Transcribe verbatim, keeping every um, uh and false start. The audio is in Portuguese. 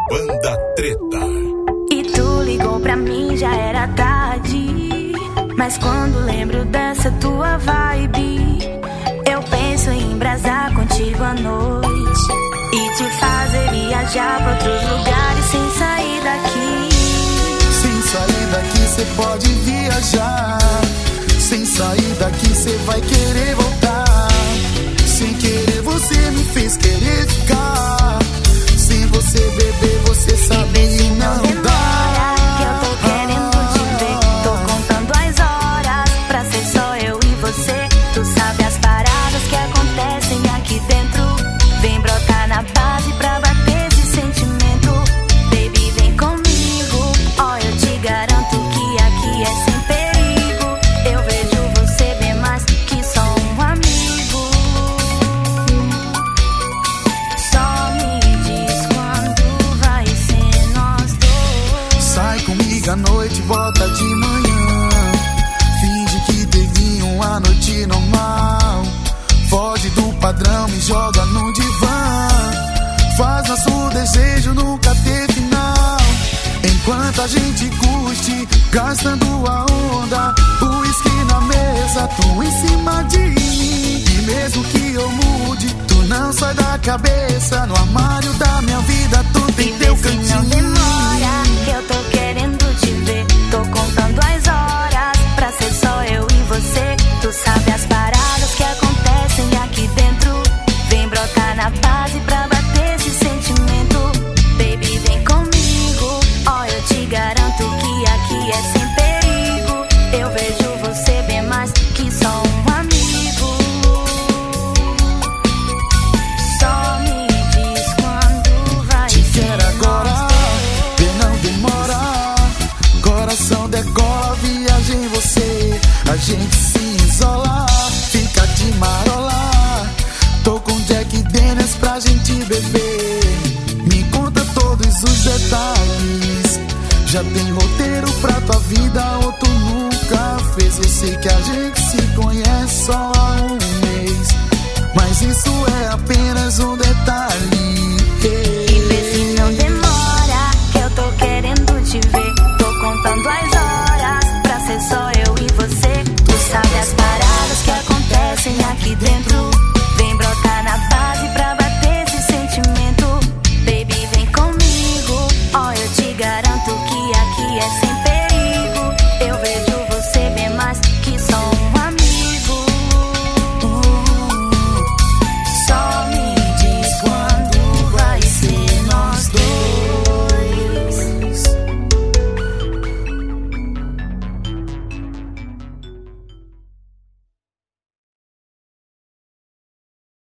Banda Treta. E tu ligou pra mim, já era tarde, mas quando lembro dessa tua vibe, eu penso em embrasar contigo à noite e te fazer viajar pra outros lugares sem sair daqui. Sem sair daqui cê pode viajar, sem sair daqui cê vai querer voltar. Sem querer você me fez querer ficar, sem você beber você sabe e não dá. Que eu tô querendo te ver, tô contando as horas pra ser só eu e você. Tu sabe as paradas que acontecem aqui dentro, vem brotar na base pra bater esse sentimento. Baby, vem comigo, ó, eu te garanto que aqui é sem perigo. Eu vejo você bem mais que só um amigo. Só me diz quando vai ser nós dois. Sai comigo à noite, volta de manhã, finge que teve uma noite normal. Foge do padrão, me joga no divã, faz nosso desejo nunca ter final. Enquanto a gente curte, gastando a onda, o uísque na mesa, tu em cima de mim. E mesmo que eu mude, tu não sai da cabeça. No armário da minha vida, tu tem teu Se não cantinho. demora, que eu tô querendo te ver, tô contando as horas pra ser só eu e você. Tu sabe as paradas que acontecem aqui dentro, vem brotar na base pra bater esse sentimento. Baby, vem comigo, ó, eu te garanto que aqui é sem perigo. Eu vejo você bem mais que só um amigo. Só me diz quando vai Te ser quero agora, nós dois. vê, não demora. Coração decola, viagem em você. A gente se isola, fica de marola. Tô com Jack Daniels pra gente beber. Me conta todos os detalhes. Já tem roteiro pra tua vida, outro nunca fez. Eu sei que a gente se conhece só há um mês, mas isso é apenas um detalhe.